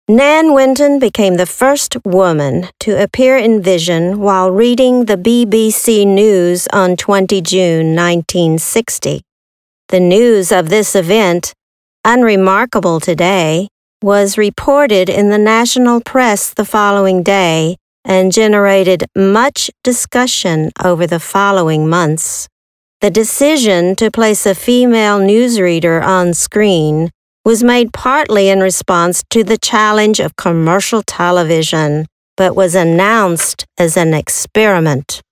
Nan Winton became the first woman to appear in vision while reading the BBC News on 20 June 1960. The news of this event, unremarkable today, was reported in the national press the following day and generated much discussion over the following months. The decision to place a female newsreader on screen was made partly in response to the challenge of commercial television, but was announced as an experiment.